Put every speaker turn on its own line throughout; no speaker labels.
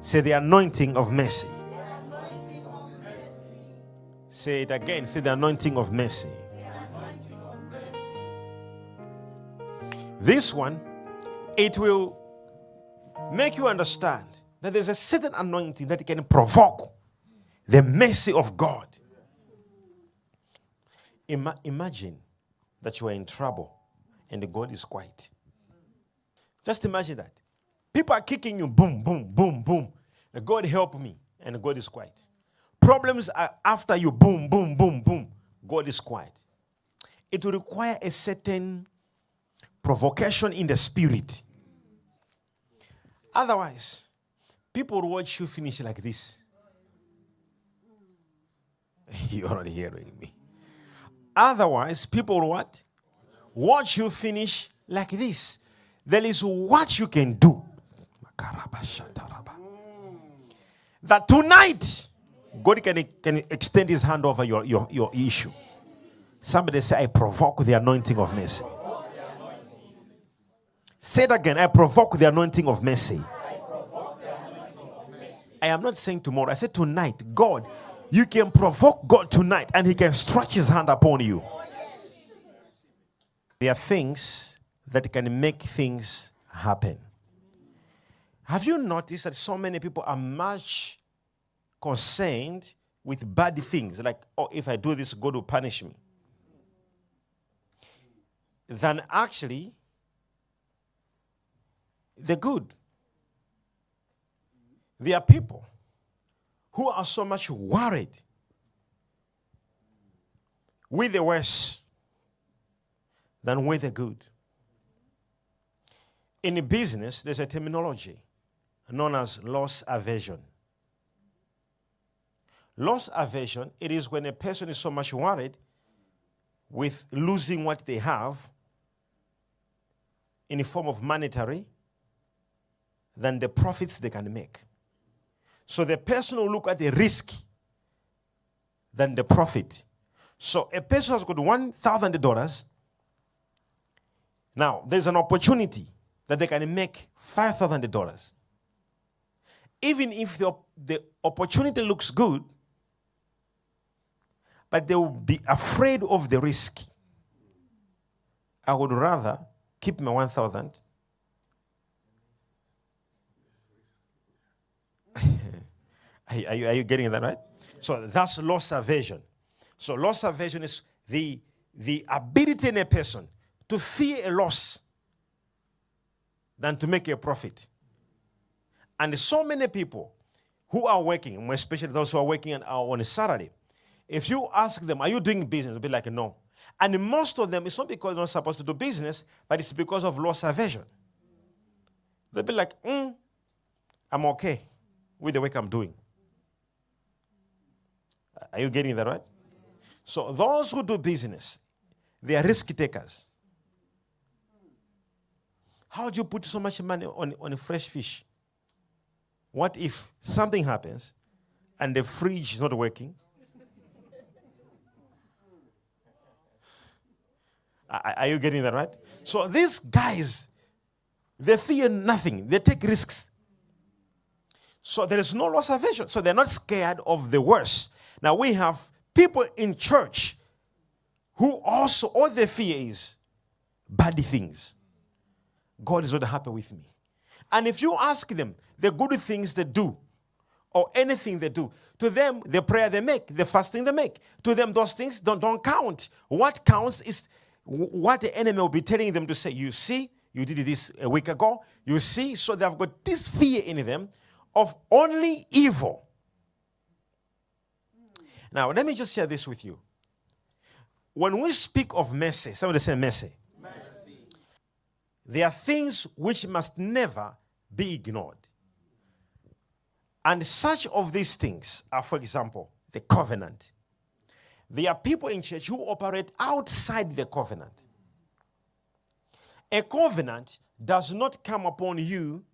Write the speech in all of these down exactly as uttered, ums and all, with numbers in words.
Say the anointing of mercy. Say it again. Say the anointing of mercy. This one, it will make you understand that there's a certain anointing that can provoke the mercy of God. Ima- imagine that you are in trouble and God is quiet. Just imagine that. People are kicking you, boom, boom, boom, boom. God help me, and God is quiet. Problems are after you, boom, boom, boom, boom. God is quiet. It will require a certain provocation in the spirit. Otherwise, people will watch you finish like this. You're not hearing me. Otherwise, people will what? Watch you finish like this. There is what you can do. That tonight, God can, can extend his hand over your, your, your issue. Somebody say, I provoke the anointing of mercy. Say it again. I provoke the anointing of mercy. I am not saying tomorrow. I said tonight. God, you can provoke God tonight and he can stretch his hand upon you. There are things that can make things happen. Have you noticed that so many people are much concerned with bad things, like, oh, if I do this, God will punish me, than actually the good? There are people who are so much worried with the worst than with the good. In a business, there's a terminology known as loss aversion. Loss aversion, it is when a person is so much worried with losing what they have in the form of monetary than the profits they can make. So the person will look at the risk than the profit. So a person has got one thousand dollars. Now, there's an opportunity that they can make five thousand dollars. Even if the, the opportunity looks good, but they will be afraid of the risk. I would rather keep my one thousand. Are you, are you getting that right? So that's loss aversion. So loss aversion is the, the ability in a person to fear a loss than to make a profit. And so many people who are working, especially those who are working on a Saturday, if you ask them, are you doing business? They'll be like, no. And most of them, it's not because they're not supposed to do business, but it's because of loss aversion. They'll be like, mm, I'm okay with the work I'm doing. Are you getting that right? So those who do business, they are risk takers. How do you put so much money on, on a fresh fish? What if something happens and the fridge is not working? are, are you getting that right? So these guys, they fear nothing. They take risks. So there is no loss aversion. So they're not scared of the worst. Now we have people in church who also, all they fear is bad things. God is not happy with me. And if you ask them the good things they do, or anything they do, to them, the prayer they make, the fasting they make, to them, those things don't, don't count. What counts is what the enemy will be telling them to say, you see, you did this a week ago, you see, so they've got this fear in them of only evil. Now, let me just share this with you. When we speak of mercy, somebody say mercy. Mercy. There are things which must never be ignored. And such of these things are, for example, the covenant. There are people in church who operate outside the covenant. A covenant does not come upon you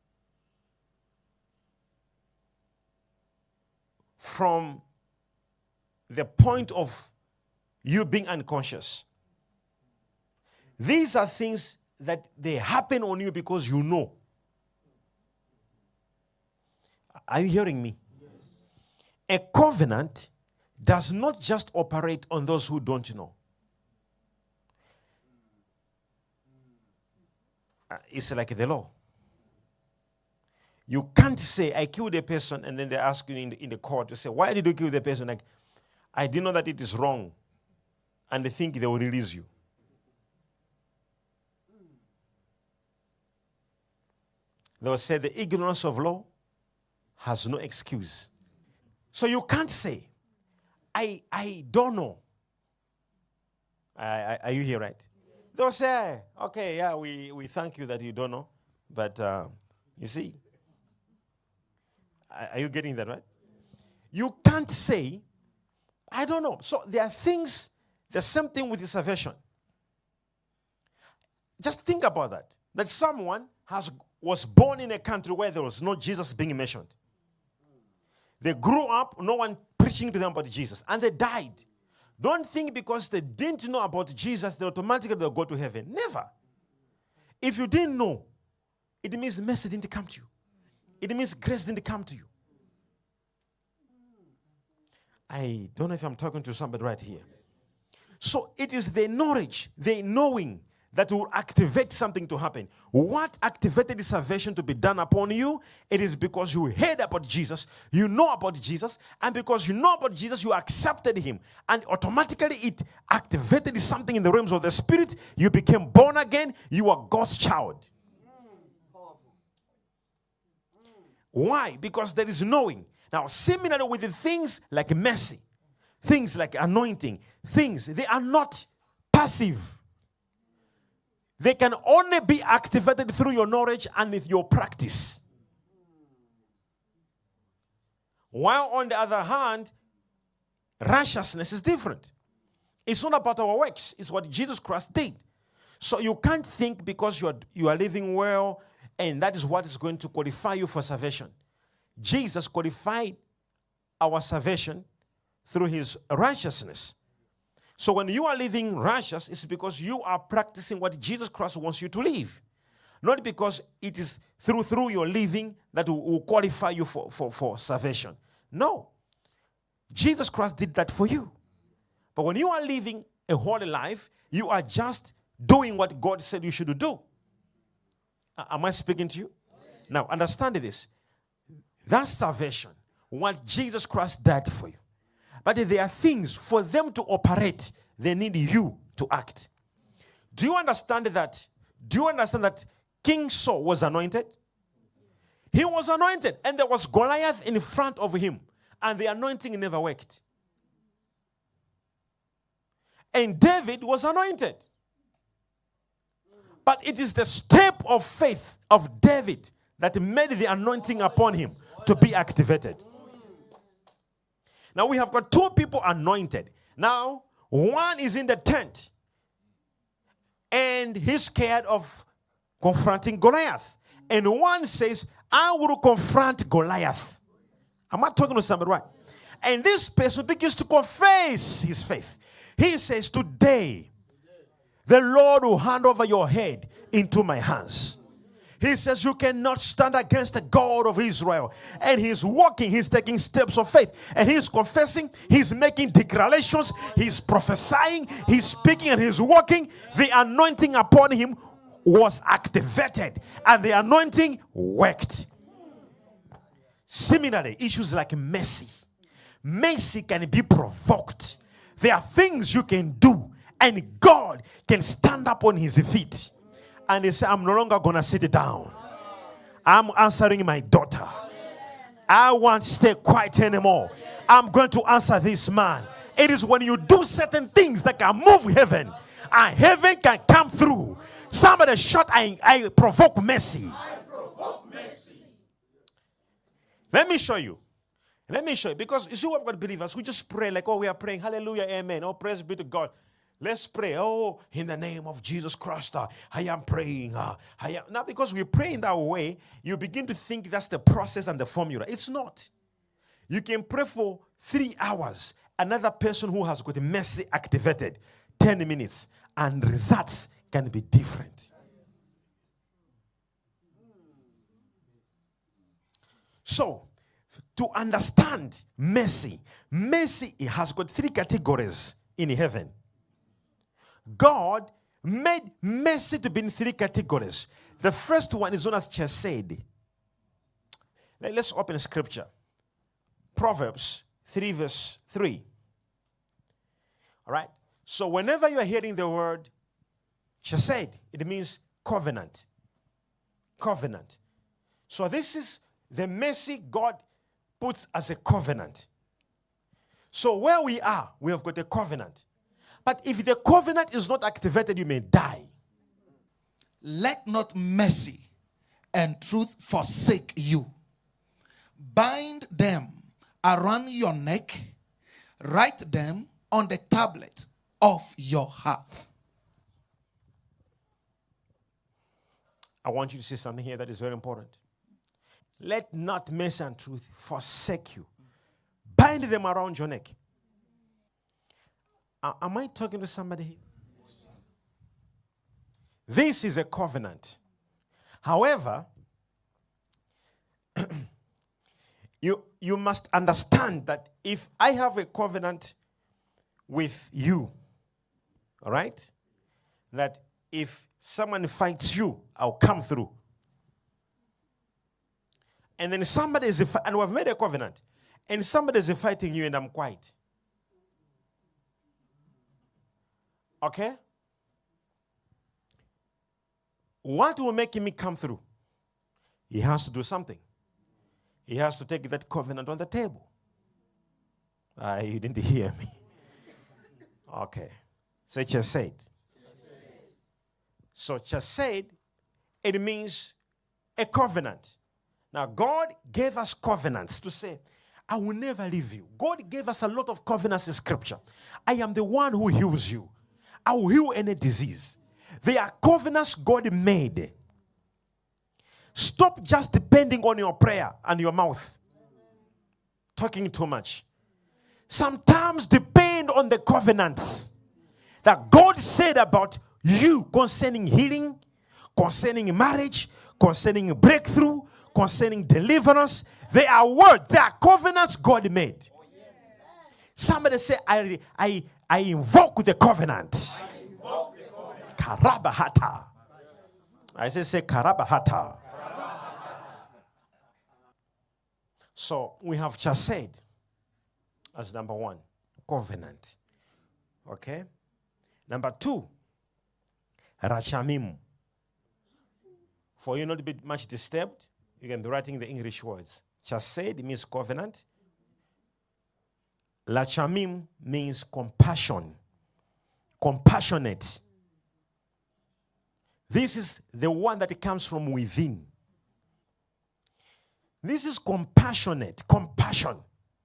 from the point of you being unconscious. These are things that they happen on you because you know. Are you hearing me? Yes. A covenant does not just operate on those who don't know. Uh, it's like the law. You can't say, I killed a person, and then they ask you in the, in the court to say, why did you kill the person? Like, I didn't know that it is wrong. And they think they will release you. They will say the ignorance of law has no excuse. So you can't say, I, I don't know. I, I, are you here, right? Yes. They'll say, okay, yeah, we, we thank you that you don't know. But uh, you see, are you getting that right? You can't say, I don't know. So there are things, there's something with the salvation. Just think about that. That someone has was born in a country where there was no Jesus being mentioned. They grew up, no one preaching to them about Jesus, and they died. Don't think because they didn't know about Jesus, they automatically they'll go to heaven. Never. If you didn't know, it means mercy didn't come to you. It means grace didn't come to you. I don't know if I'm talking to somebody right here. So it is the knowledge, the knowing that will activate something to happen. What activated the salvation to be done upon you? It is because you heard about Jesus, you know about Jesus, and because you know about Jesus, you accepted him. And automatically it activated something in the realms of the spirit. You became born again. You are God's child. Why? Because there is knowing. Now, similarly with the things like mercy, things like anointing, things, they are not passive. They can only be activated through your knowledge and with your practice. While on the other hand, righteousness is different. It's not about our works. It's what Jesus Christ did. So you can't think because you are, you are living well and that is what is going to qualify you for salvation. Jesus qualified our salvation through his righteousness. So when you are living righteous, it's because you are practicing what Jesus Christ wants you to live. Not because it is through through your living that will, will qualify you for, for, for salvation. No. Jesus Christ did that for you. But when you are living a holy life, you are just doing what God said you should do. Uh, am I speaking to you? Yes. Now, understand this. That's salvation. What Jesus Christ died for you. But there are things, for them to operate, they need you to act. Do you understand that? Do you understand that King Saul was anointed? He was anointed, and there was Goliath in front of him, and the anointing never worked. And David was anointed. But it is the step of faith of David that made the anointing upon him to be activated. Now we have got two people anointed. Now, one is in the tent. And he's scared of confronting Goliath. And one says, I will confront Goliath. Am I talking to somebody right? And this person begins to confess his faith. He says, today, the Lord will hand over your head into my hands. He says you cannot stand against the God of Israel. And he's walking, he's taking steps of faith. And he's confessing, he's making declarations, he's prophesying, he's speaking, and he's walking. The anointing upon him was activated. And the anointing worked. Similarly, issues like mercy. Mercy can be provoked. There are things you can do, and God can stand up on his feet. And he said, I'm no longer going to sit down. I'm answering my daughter. I won't stay quiet anymore. I'm going to answer this man. It is when you do certain things that can move heaven, and heaven can come through. Somebody shout, I, I provoke mercy. I provoke mercy. Let me show you. Let me show you. Because you see what we've got believers who just pray like, oh, we are praying, hallelujah, amen. Oh, praise be to God. Let's pray. Oh, in the name of Jesus Christ, uh, I am praying. Uh, I am. Now, because we pray in that way, you begin to think that's the process and the formula. It's not. You can pray for three hours. Another person who has got mercy activated, ten minutes, and results can be different. So, to understand mercy. Mercy has got three categories in heaven. God made mercy to be in three categories. The first one is known as chesed. Let's open scripture. Proverbs three verse three. All right. So whenever you are hearing the word chesed, it means covenant. Covenant. So this is the mercy God puts as a covenant. So where we are, we have got a covenant. But if the covenant is not activated, you may die.
Let not mercy and truth forsake you. Bind them around your neck. Write them on the tablet of your heart.
I want you to see something here that is very important. Let not mercy and truth forsake you. Bind them around your neck. Uh, am I talking to somebody here? This is a covenant. However, you, you must understand that if I have a covenant with you, all right, that if someone fights you, I'll come through. And then somebody is, and we've made a covenant, and somebody is fighting you and I'm quiet. Okay? What will make me come through? He has to do something. He has to take that covenant on the table. Ah, you didn't hear me. Okay. Say chesed. So chesed, it means a covenant. Now, God gave us covenants to say, I will never leave you. God gave us a lot of covenants in scripture. I am the one who heals you. I will heal any disease. They are covenants God made. Stop just depending on your prayer and your mouth. Talking too much. Sometimes depend on the covenants that God said about you concerning healing, concerning marriage, concerning breakthrough, concerning deliverance. They are words. They are covenants God made. Somebody say, I, I, I invoke the covenant. I invoke the covenant. Karabahata. I say, say Karabahata. So we have chesed as number one, covenant. Okay? Number two, rachamim. For you not to be much disturbed, you can be writing the English words. Chesed means covenant. Rachamim means compassion. Compassionate. This is the one that comes from within. This is compassionate. Compassion.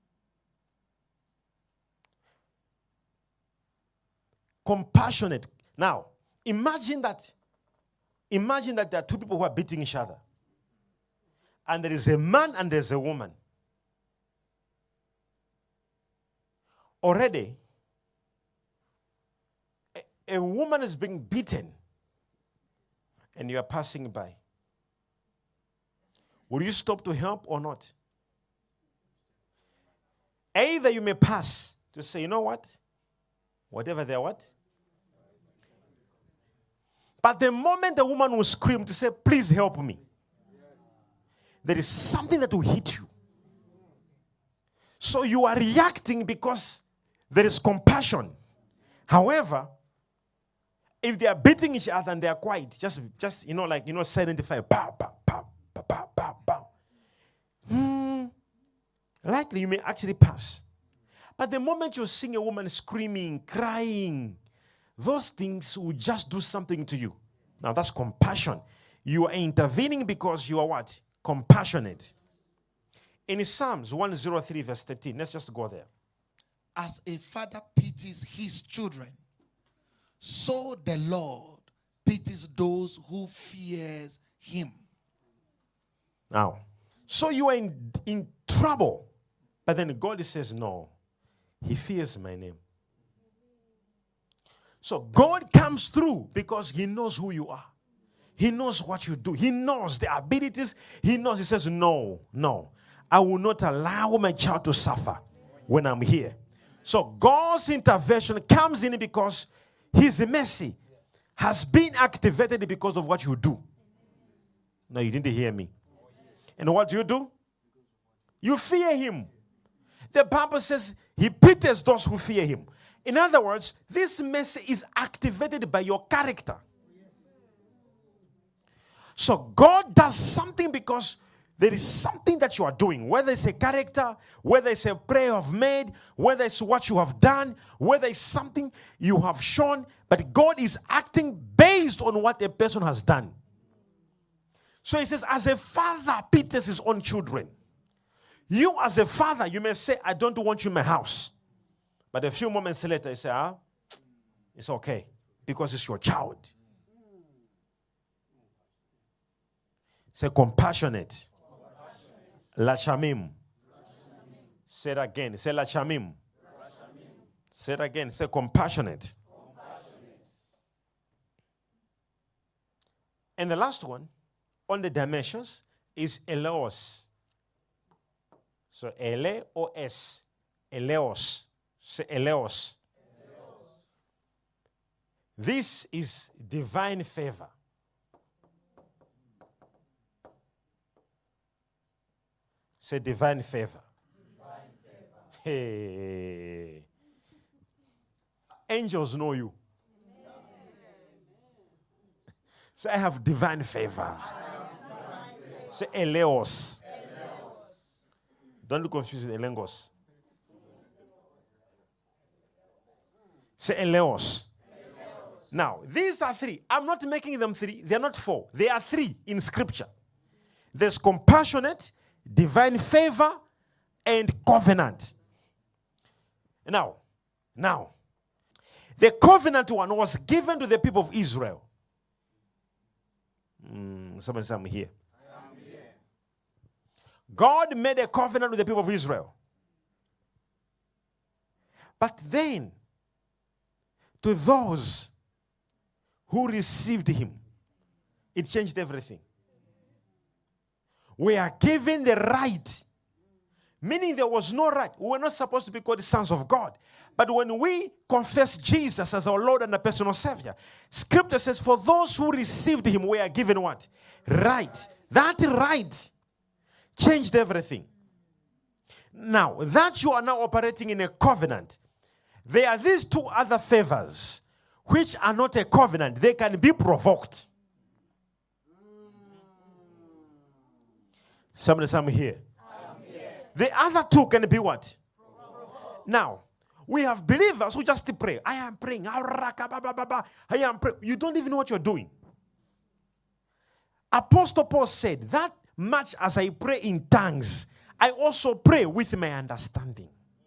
Compassionate. Now, imagine that. Imagine that there are two people who are beating each other. And there is a man and there's a woman. Already, a, a woman is being beaten and you are passing by. Will you stop to help or not? Either you may pass to say, you know what? Whatever they're what? But the moment the woman will scream to say, please help me, there is something that will hit you. So you are reacting because there is compassion. However, if they are beating each other and they are quiet, just, just you know, like, you know, silent fire, pow, pow, pow, pow, pow, pow, pow. Hmm, likely you may actually pass. But the moment you see a woman screaming, crying, those things will just do something to you. Now that's compassion. You are intervening because you are what? Compassionate. In Psalms one oh three verse thirteen, let's just go there.
As a father pities his children, so the Lord pities those who fears him.
Now, so you are in, in trouble, but then God says, no, he fears my name. So God comes through because he knows who you are. He knows what you do. He knows the abilities. He knows. He says, no, no. I will not allow my child to suffer when I'm here. So God's intervention comes in because His mercy has been activated because of what you do. No, you didn't hear me. And what do you do? You fear Him. The Bible says He pities those who fear Him. In other words, this mercy is activated by your character. So God does something because there is something that you are doing, whether it's a character, whether it's a prayer you have made, whether it's what you have done, whether it's something you have shown, but God is acting based on what a person has done. So He says, as a father pities his own children, you as a father, you may say, I don't want you in my house. But a few moments later, you say, ah, it's okay, because it's your child. Say compassionate. Lachamim. Say it again. Say lachamim. Say it again. Say compassionate. compassionate. And the last one on the dimensions is eleos. So eleos. Eleos. Say eleos. This is divine favor. Say divine favor. Divine favor. Hey. Angels know you. Say, I have divine favor. Have divine favor. Say eleos. eleos. Don't confuse with elengos. Say eleos. Now, these are three. I'm not making them three. They're not four. They are three in Scripture. There's compassionate, divine favor, and covenant. Now, now, the covenant one was given to the people of Israel. Mm, somebody say I'm here. I am here. God made a covenant with the people of Israel. But then, to those who received Him, it changed everything. We are given the right, meaning there was no right. We were not supposed to be called the sons of God. But when we confess Jesus as our Lord and a personal Savior, Scripture says, for those who received Him, we are given what? Right. That right changed everything. Now, that you are now operating in a covenant, there are these two other favors which are not a covenant. They can be provoked. Somebody, somebody here. here. The other two can be what? Provoked. Now, we have believers who just pray. I am praying. I am praying. You don't even know what you're doing. Apostle Paul said, that much as I pray in tongues, I also pray with my understanding.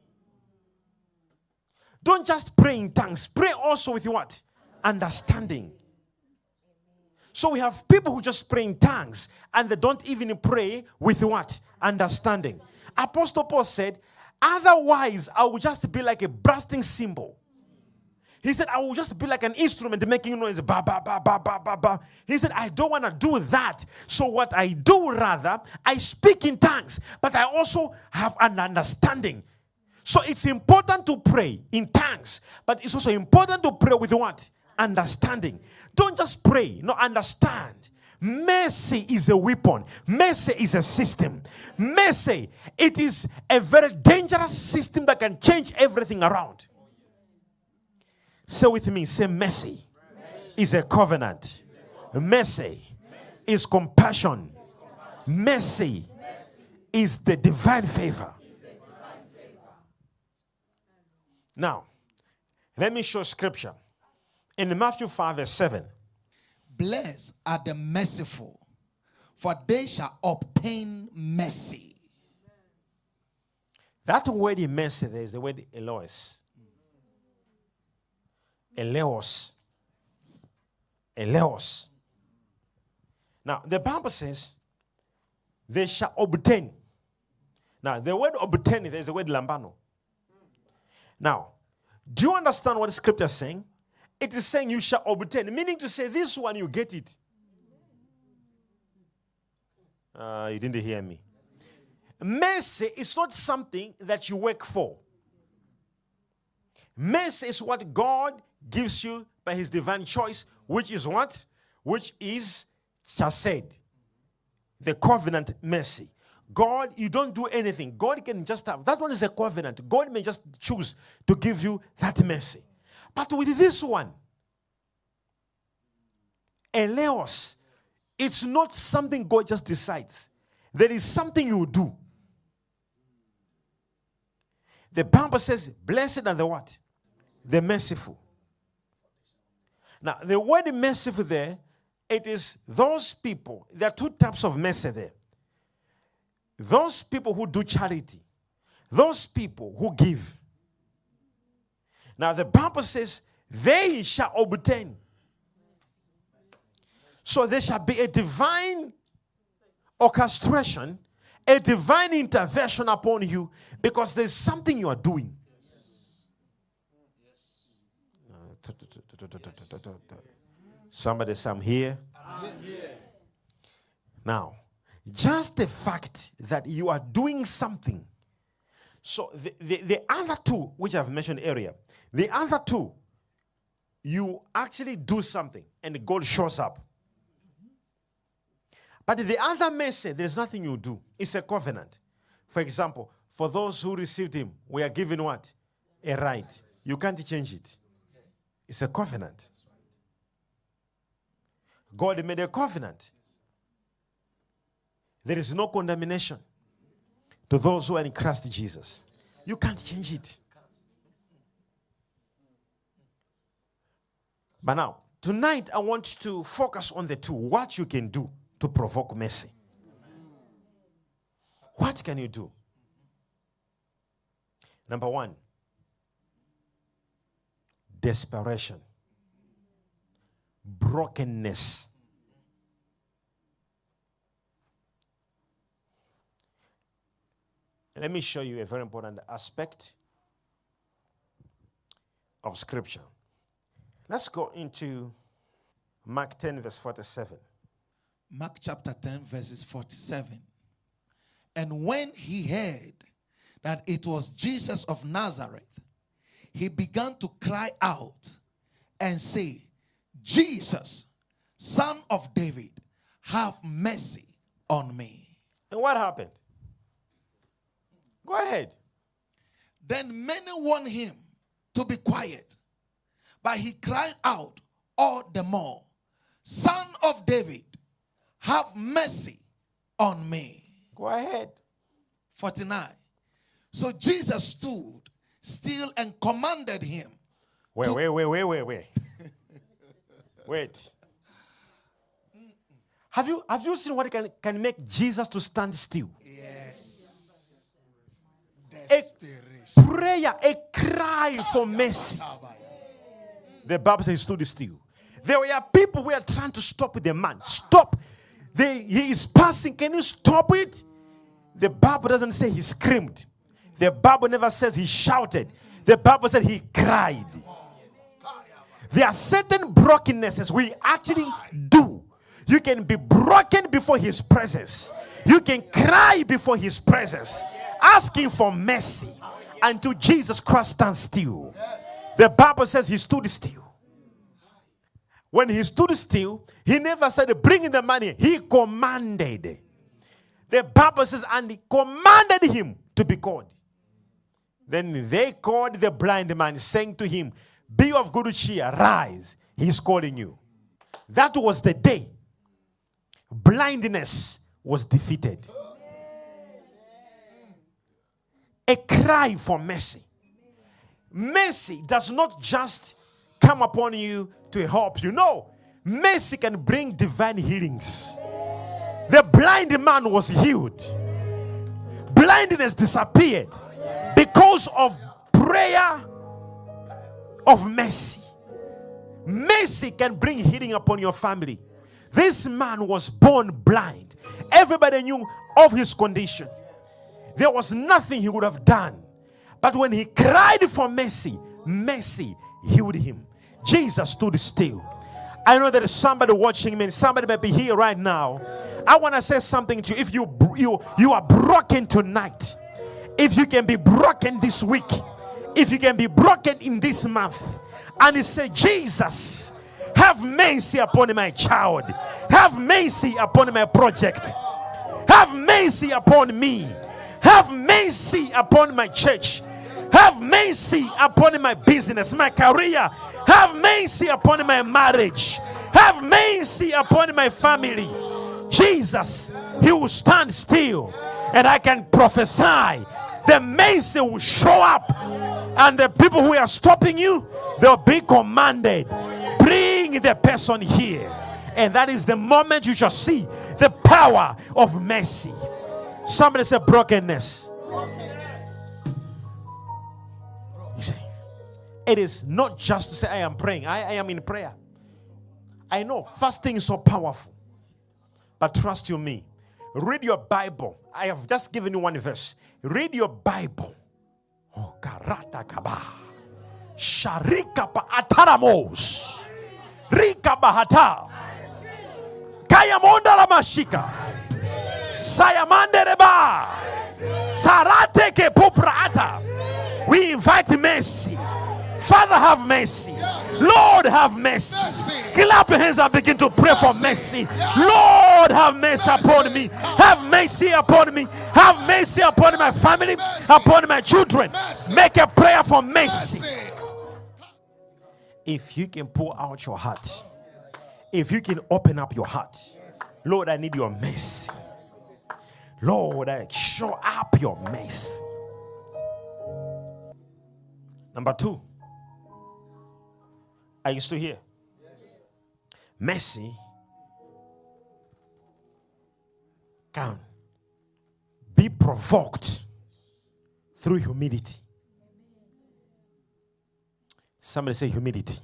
Don't just pray in tongues. Pray also with what? Understanding. So we have people who just pray in tongues and they don't even pray with what? Understanding. Apostle Paul said, otherwise I will just be like a bursting cymbal. He said, I will just be like an instrument making noise. Ba, ba, ba, ba, ba, ba, ba. He said, I don't want to do that. So what I do rather, I speak in tongues, but I also have an understanding. So it's important to pray in tongues, but it's also important to pray with what? Understanding. Don't just pray, no, understand. Mercy is a weapon. Mercy is a system. Mercy, it is a very dangerous system that can change everything around. Say with me, say mercy, mercy. Is a covenant. Mercy, mercy. Is compassion. Mercy, mercy. Is the divine favor. Now, let me show scripture. In Matthew five, verse seven.
Blessed are the merciful, for they shall obtain mercy.
That word in mercy, there is the word Elois. Eleos. Eleos. Now, the Bible says, they shall obtain. Now, the word obtain, there is the word lambano. Now, do you understand what the scripture is saying? It is saying you shall obtain, meaning to say this one you get it. Uh, you didn't hear me. mercy is not something that you work for. Mercy is what God gives you by his divine choice, which is what? Which is chesed, the covenant mercy. God, you don't do anything. God can just have. That one is a covenant. God may just choose to give you that mercy. But with this one, eleos, it's not something God just decides. There is something you do. The Bible says, blessed are the what? The merciful. Now, the word merciful there, it is those people. There are two types of mercy there. Those people who do charity. Those people who give. Now, the Bible says, they shall obtain. So there shall be a divine orchestration, a divine intervention upon you, because there's something you are doing. Somebody say, I'm here. Now, just the fact that you are doing something. So the, the, the other two, which I've mentioned earlier, the other two, you actually do something and God shows up. But the other mercy, there's nothing you do. It's a covenant. For example, for those who received him, we are given what? A right. You can't change it. It's a covenant. God made a covenant. There is no condemnation to those who are in Christ Jesus. You can't change it. But now, tonight I want to focus on the two. What you can do to provoke mercy. What can you do? Number one, desperation, brokenness. Let me show you a very important aspect of Scripture. Let's go into Mark ten, verse forty-seven.
Mark chapter ten, verses forty-seven. And when he heard that it was Jesus of Nazareth, he began to cry out and say, Jesus, Son of David, have mercy on me.
And what happened? Go ahead.
Then many warned him to be quiet, but he cried out all the more, Son of David, have mercy on me.
Go ahead.
forty-nine. So Jesus stood still and commanded him.
Wait,
to
wait, wait, wait, wait, wait. Wait. Have you have you seen what can, can make Jesus to stand still?
Yes.
A
Desperation.
prayer, a cry for mercy. The Bible says he stood still. There were people who were trying to stop the man. Stop. They, he is passing. Can you stop it? The Bible doesn't say he screamed. The Bible never says he shouted. The Bible said he cried. There are certain brokennesses we actually do. You can be broken before his presence. You can cry before his presence, asking for mercy until Jesus Christ stands still. The Bible says he stood still. When he stood still, he never said, bring in the money. He commanded. The Bible says, and he commanded him to be called. Then they called the blind man, saying to him, be of good cheer, rise. He's calling you. That was the day blindness was defeated. A cry for mercy. Mercy does not just come upon you to help you. No, mercy can bring divine healings. The blind man was healed. Blindness disappeared because of prayer of mercy. Mercy can bring healing upon your family. This man was born blind. Everybody knew of his condition. There was nothing he would have done. But when he cried for mercy, mercy healed him. Jesus stood still. I know there is somebody watching me, and somebody may be here right now. I want to say something to you. If you, you, you are broken tonight, if you can be broken this week, if you can be broken in this month, and you say, Jesus, have mercy upon my child, have mercy upon my project, have mercy upon me, have mercy upon my church, have mercy upon my business, my career, have mercy upon my marriage, have mercy upon my family. Jesus, he will stand still, and I can prophesy the mercy will show up, and the people who are stopping you, they'll be commanded, bring the person here. And that is the moment you shall see the power of mercy. Somebody say brokenness. You see, it is not just to say I am praying. I, I am in prayer. I know fasting is so powerful. But trust you me. Read your Bible. I have just given you one verse. Read your Bible. Oh, karata kaba. Sharika pa ataramos. Rika bahata. Kaya monda la mashika. Sayamande reba. Sarate ke puprata. We invite mercy. Father, have mercy. Lord, have mercy. Clap your hands and begin to pray for mercy. Lord, have mercy upon me. Have mercy upon me. Have mercy upon my family, upon my children. Make a prayer for mercy. If you can pour out your heart, if you can open up your heart, Lord, I need your mercy. Lord, I show up your mercy. Number two. Are you still here? Yes. Mercy can be provoked through humility. Somebody say humility.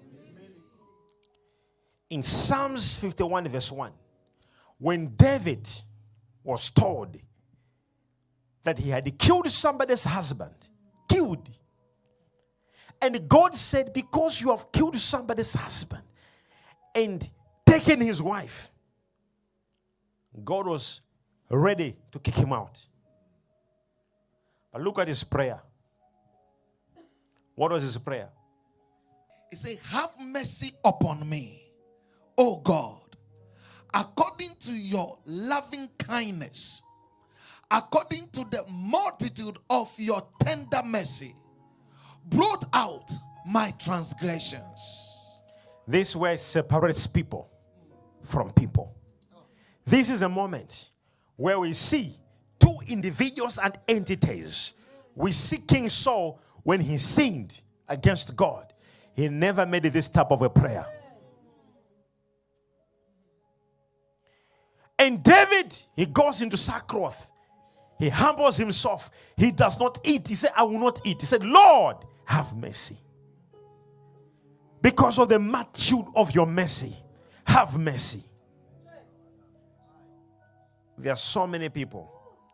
In Psalms fifty-one verse one, when David was told that he had killed somebody's husband, killed, and God said, because you have killed somebody's husband and taken his wife, God was ready to kick him out. But look at his prayer. What was his prayer?
He said, have mercy upon me, O God, according to your loving kindness, according to the multitude of your tender mercy, blot out my transgressions.
This way separates people from people. This is a moment where we see two individuals and entities. We see King Saul when he sinned against God. He never made this type of a prayer. And David, he goes into sackcloth. He humbles himself. He does not eat. He said, I will not eat. He said, Lord, have mercy. Because of the multitude of your mercy, have mercy. There are so many people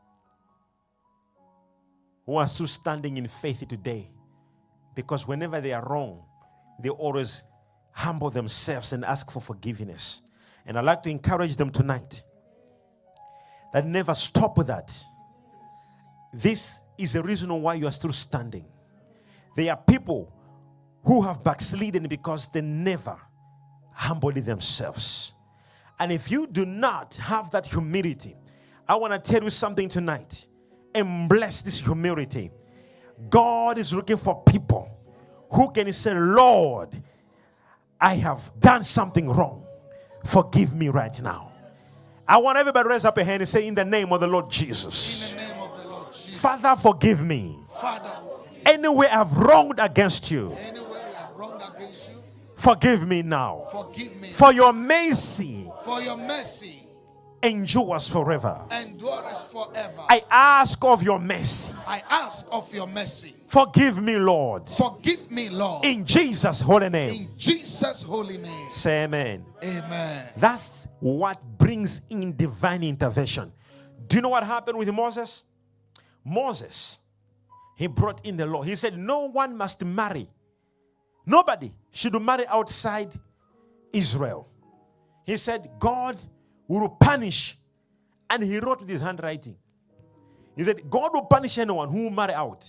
who are still standing in faith today, because whenever they are wrong, they always humble themselves and ask for forgiveness. And I'd like to encourage them tonight that never stop with that. This is the reason why you are still standing. There are people who have backslidden because they never humbled themselves. And if you do not have that humility, I want to tell you something tonight. Embrace this humility. God is looking for people who can say, Lord, I have done something wrong. Forgive me right now. I want everybody to raise up a hand and say, in the name of the Lord Jesus.
In the name of the Lord Jesus.
Father, forgive me.
Father,
anywhere I've wronged against you,
anywhere I've wronged against you,
forgive me now.
Forgive me.
For your mercy,
for your mercy,
endures forever.
Endures forever.
I ask of your mercy.
I ask of your mercy.
Forgive me, Lord.
Forgive me, Lord.
In Jesus' holy name.
In Jesus' holy name.
Say amen.
Amen.
That's what brings in divine intervention. Do you know what happened with Moses? Moses, he brought in the law. He said no one must marry. Nobody should marry outside Israel. He said God will punish, and he wrote with his handwriting. He said God will punish anyone who will marry out.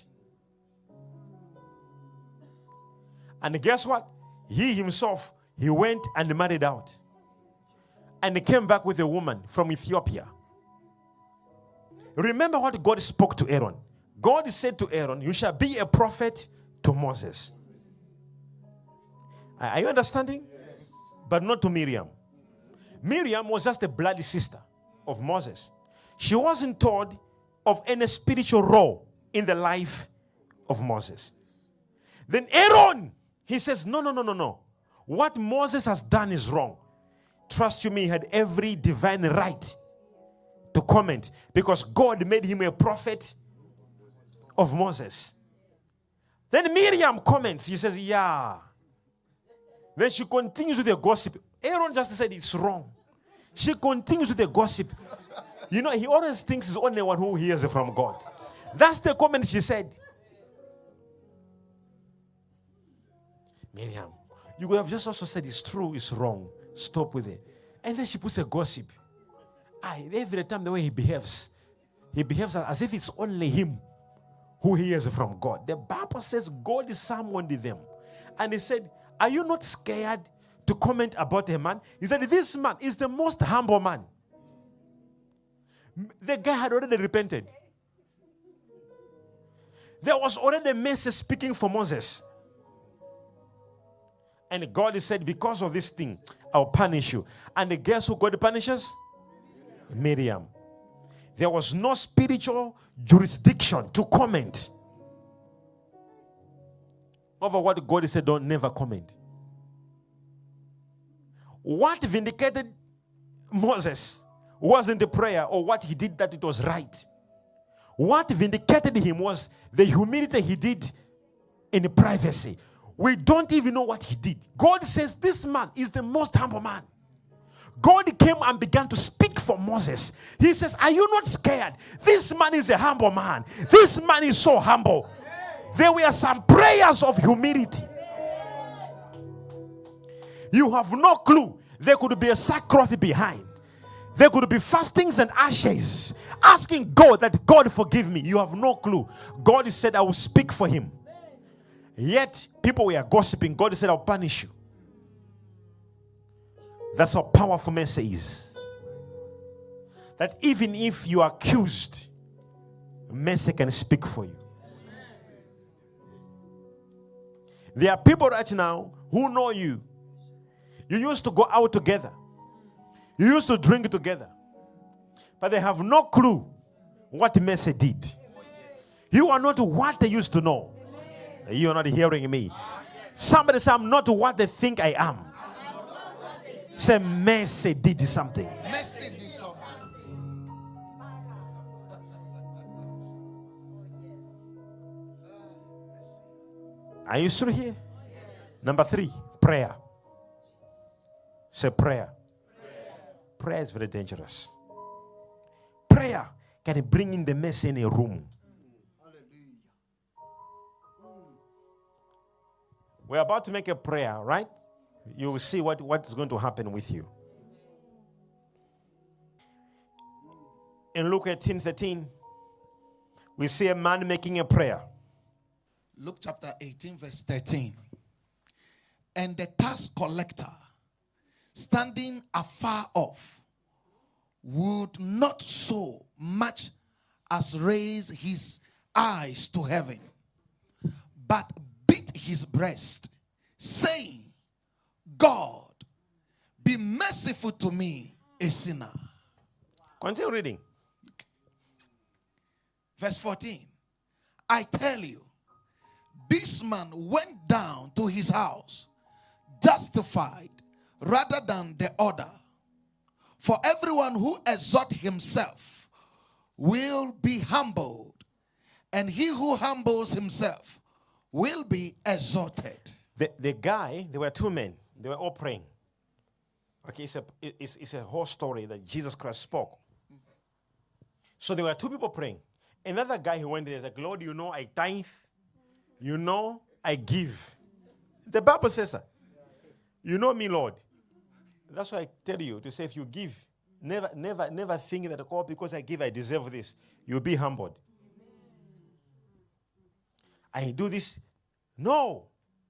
And guess what? He himself, he went and married out. And he came back with a woman from Ethiopia. Remember what God spoke to Aaron. God said to Aaron, you shall be a prophet to Moses. Are you understanding? Yes. But not to Miriam. Miriam was just a bloody sister of Moses. She wasn't told of any spiritual role in the life of Moses. Then Aaron, he says, no, no, no, no, no. What Moses has done is wrong. Trust you me, he had every divine right to comment because God made him a prophet of Moses. Then Miriam comments. He says, yeah. Then she continues with the gossip. Aaron just said it's wrong. She continues with the gossip. You know, he always thinks he's the only one who hears it from God. That's the comment she said. Miriam, you would have just also said it's true, it's wrong. Stop with it. And then she puts a gossip. I, every time the way he behaves, he behaves as if it's only him who hears from God. The Bible says God is summoned them. And he said, are you not scared to comment about a man? He said, this man is the most humble man. The guy had already repented. There was already a message speaking for Moses. And God said, because of this thing, I'll punish you. And guess who God punishes? Miriam. There was no spiritual jurisdiction to comment over what God said. Don't never comment. What vindicated Moses wasn't the prayer or what he did that it was right. What vindicated him was the humility he did in privacy. We don't even know what he did. God says this man is the most humble man. God came and began to speak for Moses. He says, are you not scared? This man is a humble man. This man is so humble. There were some prayers of humility. You have no clue. There could be a sackcloth behind. There could be fastings and ashes. Asking God that God forgive me. You have no clue. God said, I will speak for him. Yet, people were gossiping. God said, I'll punish you. That's how powerful mercy is. That even if you are accused, mercy can speak for you. There are people right now who know you. You used to go out together. You used to drink together. But they have no clue what mercy did. You are not what they used to know. You are not hearing me. Somebody say, I'm not what they think I am. Say, mercy did something.
Mercy did something.
Are you still here? Number three, prayer. Say prayer. Prayer. Prayer is very dangerous. Prayer can bring in the mess in a room. We're about to make a prayer, right? You will see what, what is going to happen with you. In Luke eighteen thirteen, we see a man making a prayer.
Luke chapter eighteen, verse thirteen. And the tax collector, standing afar off, would not so much as raise his eyes to heaven, but beat his breast, saying, God, be merciful to me, a sinner.
Continue reading.
Verse fourteen. I tell you, this man went down to his house justified rather than the other. For everyone who exalts himself will be humbled, and he who humbles himself will be exalted.
The, the guy, there were two men. They were all praying. Okay, it's a, it's, it's a whole story that Jesus Christ spoke. So there were two people praying. Another guy who went there said, Lord, you know I tithe. You know I give. The Bible says that. You know me, Lord. That's why I tell you to say if you give, never, never, never think that, oh, because I give, I deserve this. You'll be humbled. I do this. No.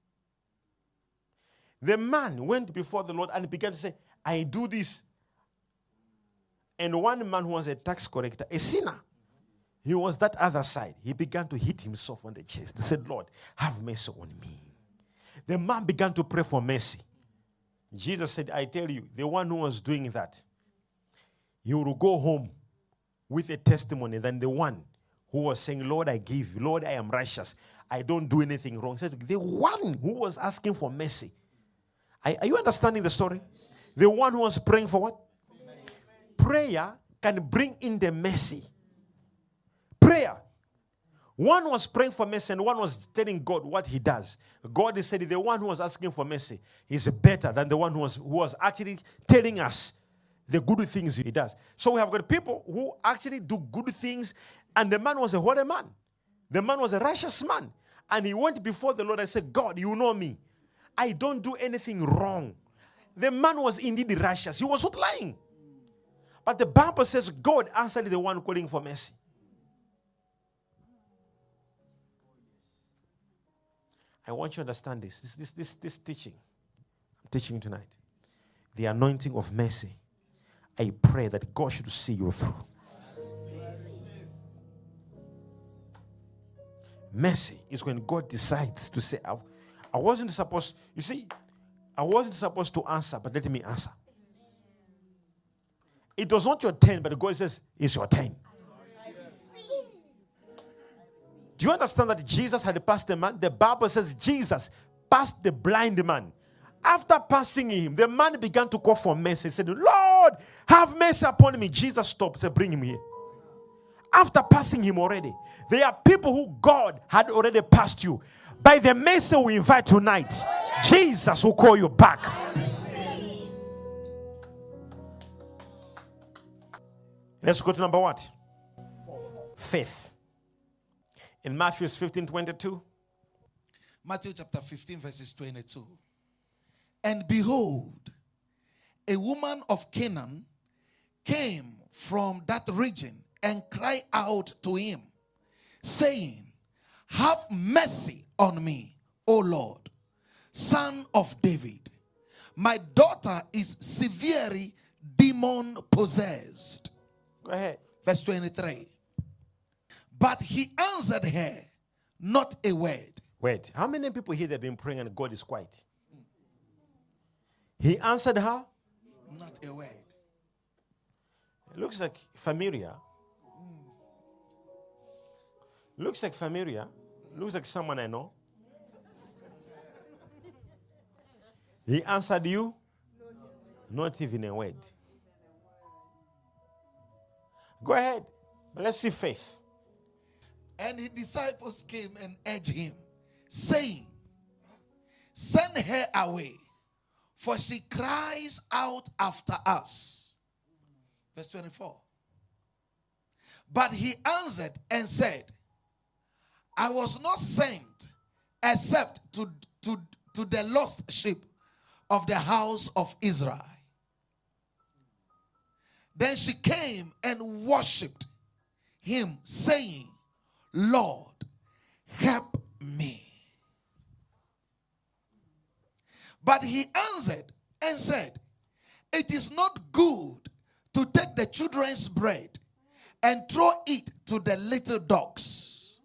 The man went before the Lord and began to say, I do this. And one man who was a tax collector, a sinner, he was that other side. He began to hit himself on the chest. He said, Lord, have mercy on me. The man began to pray for mercy. Jesus said, I tell you, the one who was doing that, he will go home with a testimony than the one who was saying, Lord, I give. Lord, I am righteous. I don't do anything wrong. He said, the one who was asking for mercy. Are, are you understanding the story? The one who was praying for what? Prayer can bring in the mercy. Prayer. One was praying for mercy and one was telling God what he does. God said the one who was asking for mercy is better than the one who was, who was actually telling us the good things he does. So we have got people who actually do good things, and the man was a holy man. The man was a righteous man. And he went before the Lord and said, God, you know me. I don't do anything wrong. The man was indeed righteous. He was not lying. But the Bible says God answered the one calling for mercy. I want you to understand this. This, this, this, this teaching. I'm teaching you tonight. The anointing of mercy. I pray that God should see you through. Mercy is when God decides to say, I, I wasn't supposed, you see, I wasn't supposed to answer, but let me answer. It was not your turn, but God says, it's your turn. Do you understand that Jesus had passed the man? The Bible says Jesus passed the blind man. After passing him, the man began to call for mercy. He said, Lord, have mercy upon me. Jesus stopped and said, bring him here. After passing him already, there are people who God had already passed you. By the mercy we invite tonight, Jesus will call you back. Let's go to number what? Faith. In Matthew fifteen twenty-two.
Matthew chapter fifteen, verses twenty-two. And behold, a woman of Canaan came from that region and cried out to him, saying, have mercy on me, O Lord, Son of David. My daughter is severely demon possessed.
Go ahead.
Verse twenty-three. But he answered her not a word.
Wait, how many people here have been praying and God is quiet? He answered her
not a word.
It looks like familiar. Looks like familiar. Looks like someone I know. He answered you not even a word. Go ahead. But let's see faith.
And his disciples came and urged him, saying, send her away, for she cries out after us. Verse twenty-four. But he answered and said, I was not sent except to, to, to the lost sheep of the house of Israel. Then she came and worshipped him, saying, Lord, help me. But he answered and said, it is not good to take the children's bread and throw it to the little dogs.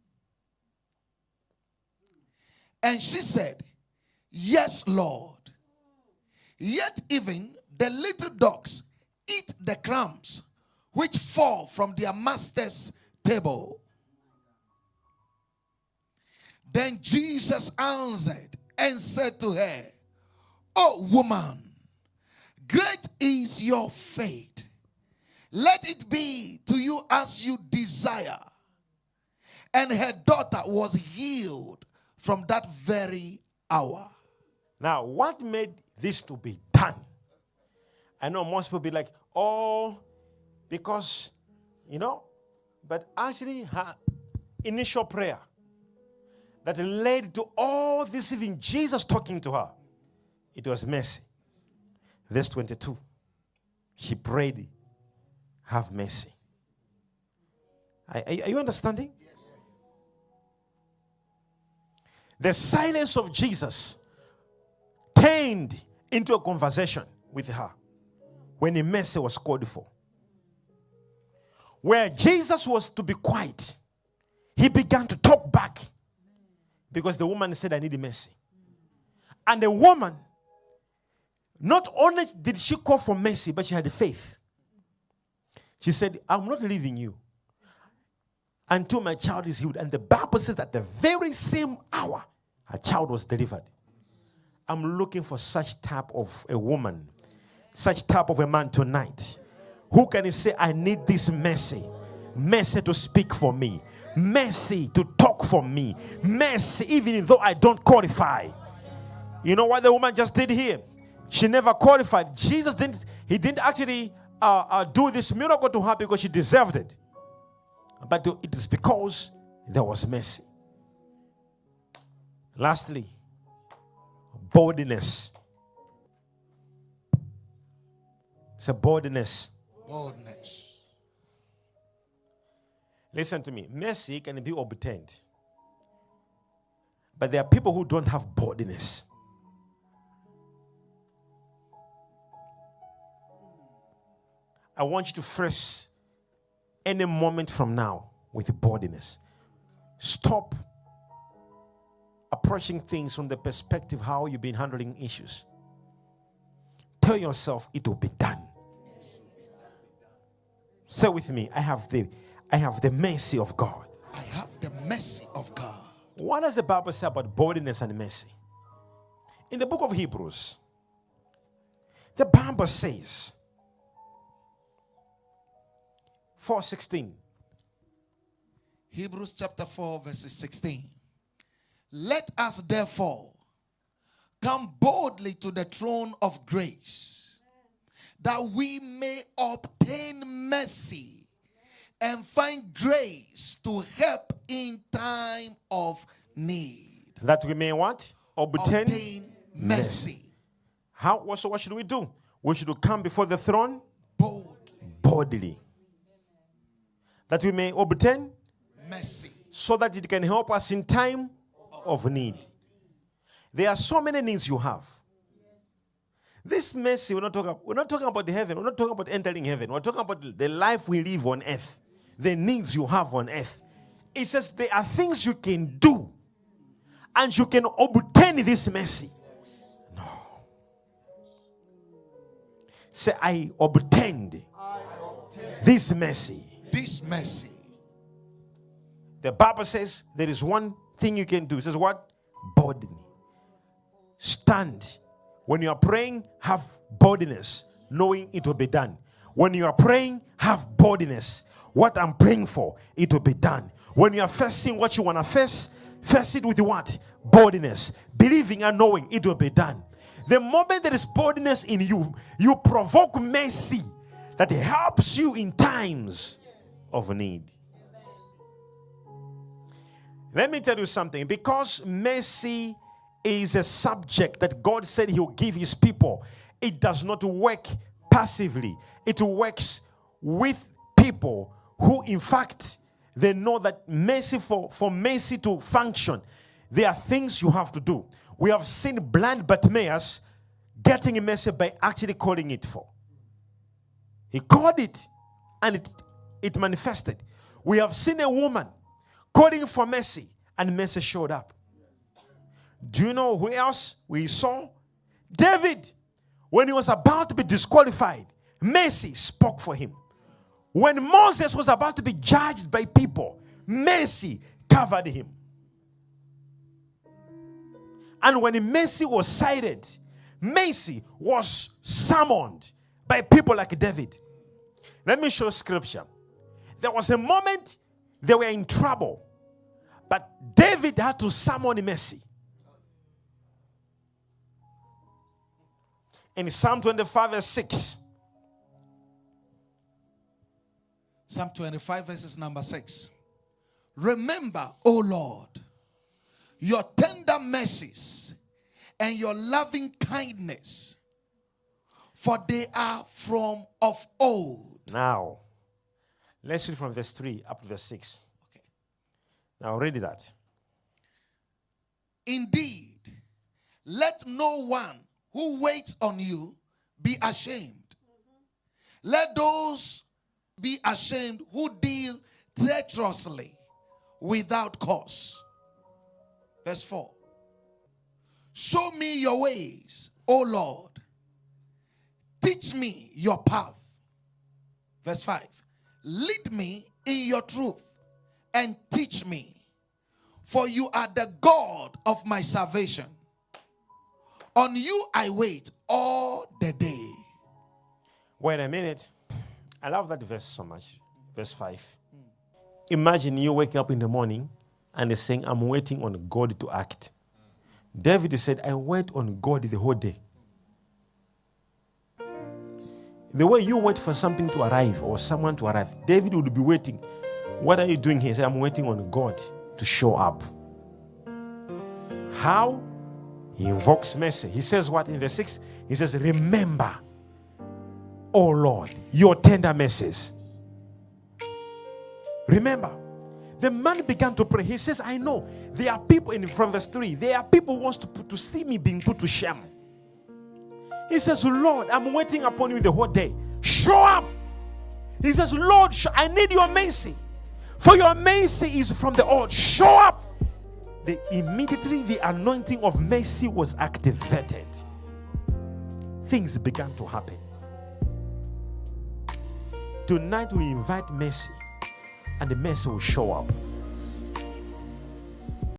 And she said, yes, Lord. Yet even the little dogs eat the crumbs which fall from their master's table. Then Jesus answered and said to her, O woman, great is your faith. Let it be to you as you desire. And her daughter was healed from that very hour.
Now, what made this to be done? I know most people be like, oh, because, you know, but actually her initial prayer that led to all this, even Jesus talking to her, it was mercy. Verse twenty-two. She prayed, have mercy. Are, are you understanding? Yes. The silence of Jesus turned into a conversation with her when a mercy was called for. Where Jesus was to be quiet, he began to talk back because the woman said, I need mercy. And the woman, not only did she call for mercy, but she had faith. She said, I'm not leaving you until my child is healed. And the Bible says that the very same hour, her child was delivered. I'm looking for such type of a woman, such type of a man tonight. Who can say, I need this mercy? Mercy to speak for me. Mercy to talk for me. Mercy even though I don't qualify. You know what the woman just did here? She never qualified. Jesus didn't, he didn't actually uh, uh, do this miracle to her because she deserved it. But it is because there was mercy. Lastly, boldness. It's a boldness.
Boldness.
Listen to me. Mercy can be obtained. But there are people who don't have boldness. I want you to face any moment from now with boldness. Stop approaching things from the perspective how you've been handling issues. Tell yourself it will be done. Say with me, I have the I have the mercy of God.
I have the mercy of God.
What does the Bible say about boldness and mercy? In the book of Hebrews, the Bible says, four sixteen.
Hebrews chapter four, verses sixteen. Let us therefore come boldly to the throne of grace, that we may obtain mercy and find grace to help in time of need.
That we may what? Obtain,
obtain mercy. mercy.
How? So what should we do? We should come before the throne
boldly.
boldly. That we may obtain
mercy.
So that it can help us in time of need. There are so many needs you have. This mercy, we're not talking about, we're not talking about the heaven. We're not talking about entering heaven. We're talking about the life we live on earth. The needs you have on earth. It says there are things you can do and you can obtain this mercy. No. Say, I obtained, I obtained this mercy.
This mercy.
The Bible says there is one thing you can do. It says what? Boldness. Stand. When you are praying, have boldness, knowing it will be done. When you are praying, have boldness. What I'm praying for, it will be done. When you are facing what you want to face, face it with what? Boldness. Believing and knowing it will be done. The moment there is boldness in you, you provoke mercy that helps you in times of need. Let me tell you something. Because mercy is a subject that God said he will give his people, it does not work passively. It works with people who, in fact, they know that mercy, for, for mercy to function, there are things you have to do. We have seen blind Bartimaeus getting a mercy by actually calling it for. He called it and it, it manifested. We have seen a woman calling for mercy and mercy showed up. Do you know who else we saw? David. When he was about to be disqualified, mercy spoke for him. When Moses was about to be judged by people, mercy covered him. And when mercy was cited, mercy was summoned by people like David. Let me show scripture. There was a moment they were in trouble, but David had to summon mercy. In Psalm twenty-five, verse six.
Psalm twenty-five, verses number six. Remember, O Lord, your tender mercies and your loving kindness, for they are from of old.
Now, let's read from verse three up to verse six.
Okay.
Now, read that.
Indeed, let no one who waits on you be ashamed. Let those be ashamed who deal treacherously without cause. Verse four. Show me your ways, O Lord. Teach me your path. Verse five. Lead me in your truth and teach me, for you are the God of my salvation. On you I wait all the day.
Wait a minute. I love that verse so much. Verse five. Imagine you waking up in the morning and it's saying, I'm waiting on God to act. David said, I wait on God the whole day. The way you wait for something to arrive or someone to arrive, David would be waiting. What are you doing here? He said, I'm waiting on God to show up. How? He invokes mercy. He says what in verse six? He says, remember, O Lord, your tender mercies. Remember. The man began to pray. He says, I know there are people in from verse three. There are people who wants to, put, to see me being put to shame. He says, Lord, I'm waiting upon you the whole day. Show up. He says, Lord, I need your mercy. For your mercy is from the Lord. Show up. The, immediately the anointing of mercy was activated. Things began to happen. Tonight we invite mercy, and the mercy will show up.